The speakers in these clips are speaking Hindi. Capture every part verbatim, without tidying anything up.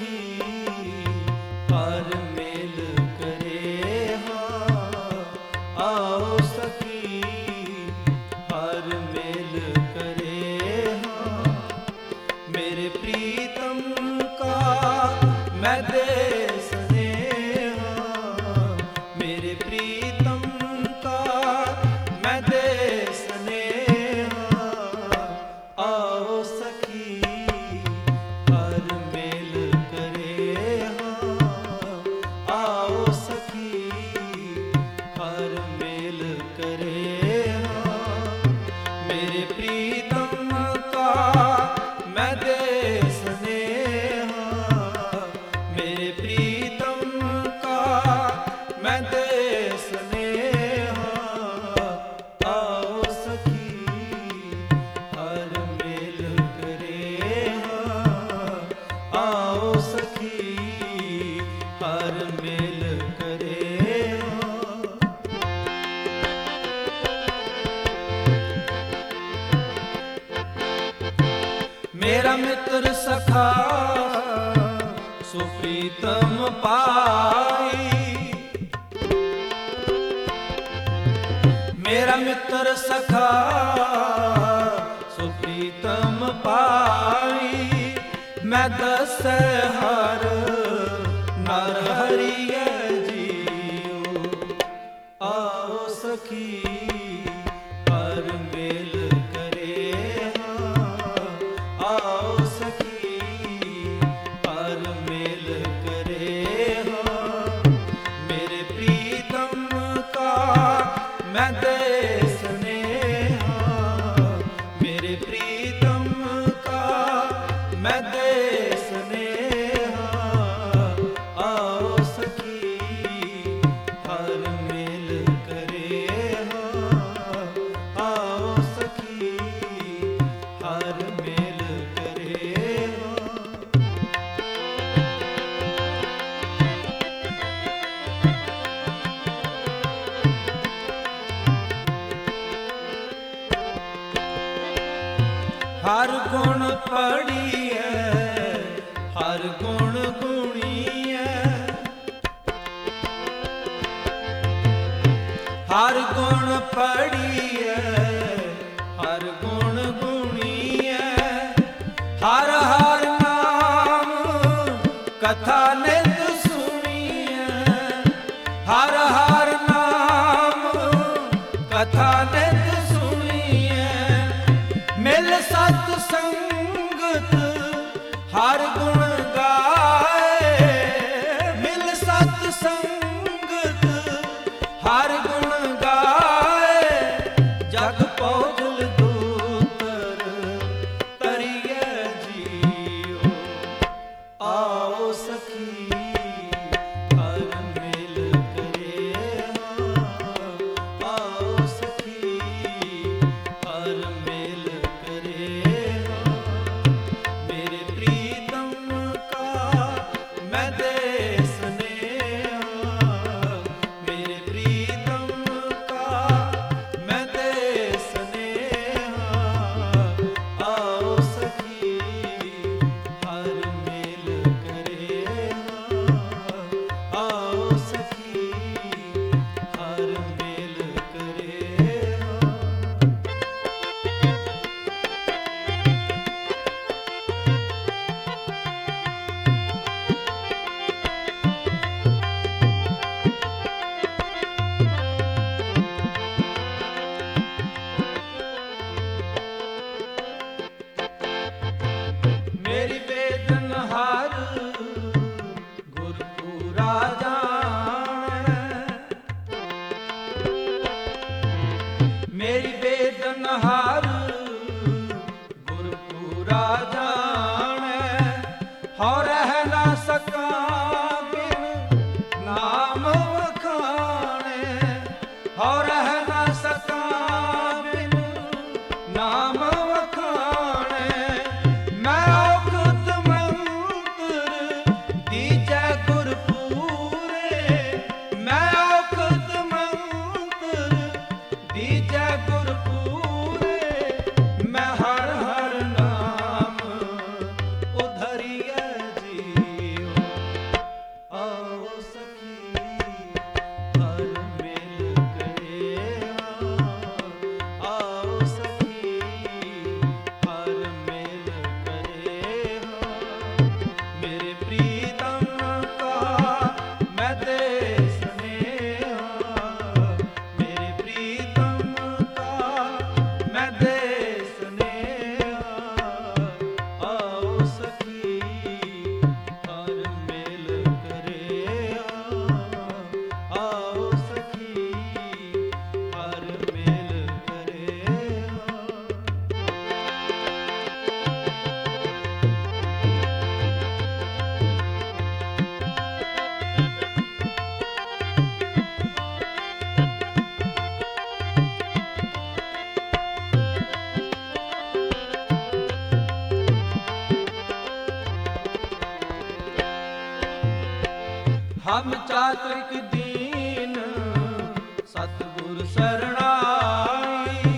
मेरा मित्र सखा सुप्रीतम पाई, मेरा मित्र सखा सुप्रीतम पाई। मैं दस हर नर हरिय जियो, आओ सखी हर मेल करे हाँ, आओ सखी हर मेल करे हाँ। मेरे प्रीतम का मैं दे स्नेहा, मेरे प्रीतम का मैं दे स्नेहा। आओ सखी हर मेल करे हाँ, आओ सखी हर मेल करे हाँ। हर गुण पड़ी है, हर गुण गुणी है, हर गुण पड़ी है, हर गुण गुणी है। हर हर नाम कथा नित सुनी है, हर हर नाम कथा नित सुनी है। मिल सत्संगत हर गुण गाए, मिल सत्संगत हर गुण गाए। जग पौजल दूतर तरिय जियो, आओ सखी हर मेल करे हाँ, आओ सखी हर मेल करे हाँ। मेरे प्रीतम का मैं दे स्नेहा, मेरे प्रीतम का मैं दे स्नेहा। आओ सखी हर मेल करे हाँ, आओ सखी हर मेल करे हाँ। मेरी वेदन हार गुर पूरा जाने, मेरी वेदन हार गुर पूरा जाने। हो रह ना सका बिन नाम वखाने, हो रह ना सका बिन नाम वखाने। मैं औखद मंत्र दीजै गुर पूरे, मैं औखद मंत्र दीजै गुर पूरे। मैं हर हर नाम उधरिय जियो, ਹਮ ਚਾਤ੍ਰਿਕ ਦੀਨ ਸਤਿਗੁਰ ਸਰਣਾਈ।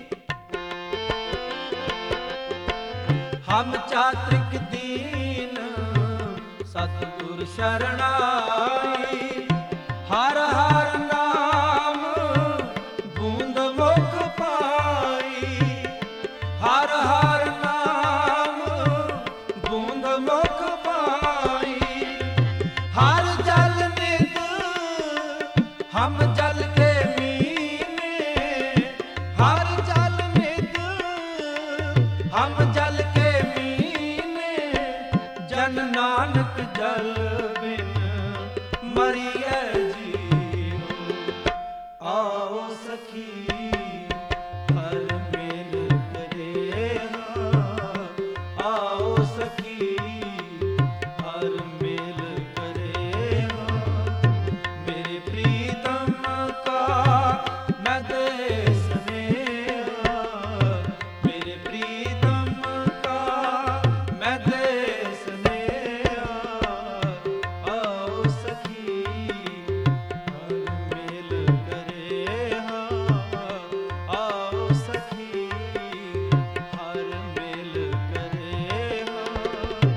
ਹਮ ਚਾਤ੍ਰਿਕ ਦੀਨ ਸਤਿਗੁਰ ਸਰਣਾਈ। ਹਰ ਹਰ ਨਾਮ ਬੂੰਦ ਮੁਖ ਪਾਈ। ਹਰ ਹਰ ਨਾਮ ਬੂੰਦ ਮੁਖ ਪਾਈ। ਹਰ ਜਲ ਨਿਤ ਹਮ ਜਲ ਕੇ ਮੀਨੇ। ਹਰ ਜਲ ਨਿਤ ਹਮ ਜਲ ਕੇ ਮੀਨੇ। ਜਨ ਨਾਨਕ ਜਲ ਬਿਨ ਮਰੀਐ ਜੀਉ। ਆਓ ਸਖੀ ਹਰ ਮੇਲ ਕਰੇ ਹਾਂ। ਆਓ ਸਖੀ ਹਰ ਮੇਲ ਕਰੇ ਹਾਂ। ਮੇਰੇ ਪ੍ਰੀਤਮ ਕਾ ਮੈਂ ਦੇ ਸਨੇਹਾ। ਮੇਰੇ ਪ੍ਰੀਤਮ ਕਾ ਮੈਂ ਦੇ ਸਨੇਹਾ। ਆਓ ਸਖੀ ਹਰ ਮੇਲ ਕਰੇ ਹਾਂ। ਆਓ ਸਖੀ ਹਰ ਮੇਲ ਕਰੇ ਹਾਂ।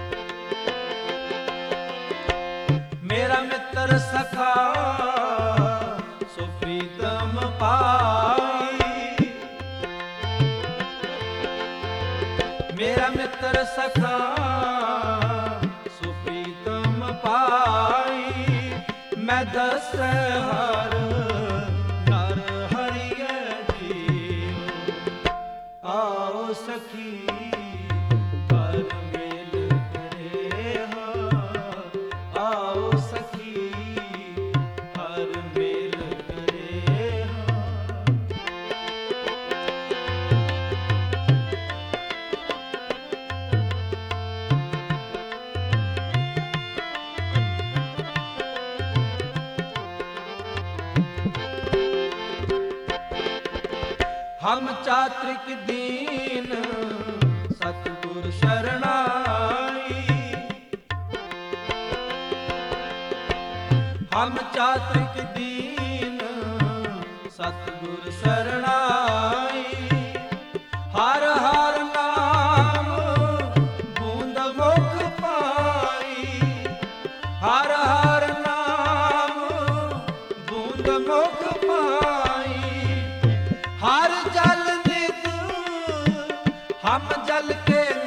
ਮੇਰਾ ਮਿੱਤਰ ਸਖਾ ਸੋ ਪ੍ਰੀਤਮ ਪਾਈ। ਮੇਰਾ ਮਿੱਤਰ ਸਖਾ ਸੋ ਪ੍ਰੀਤਮ ਪਾਈ। ਮੈਂ ਦਸੈ ਹਰ ਨਰ ਹਰਿਐ ਜੀਉ। ਆਓ ਸਖੀ ਹਰ ਮੇਲ ਕਰੇ ਹਾਂ। ਆਓ ਸਖੀ ਹਰ ਮੇਲ ਕਰੇ ਹਾਂ। ਹਮ ਚਾਤ੍ਰਿਕ ਦੀਨ ਸਤਿਗੁਰ ਸਰਣਾਈ। ਹਮ ਚਾਤ੍ਰਿਕ ਦੀਨ ਸਤਿਗੁਰ ਸਰਣਾਈ। ਹਰ ਹਰ ਨਾਮ ਬੂੰਦ ਮੁਖ ਪਾਈ। ਹਰ ਹਰ ਨਾਮ ਬੂੰਦ ਮੁਖ ਪਾਈ। ਹਰ ਜਲ ਨਿਤ ਹਮ ਜਲ ਕੇ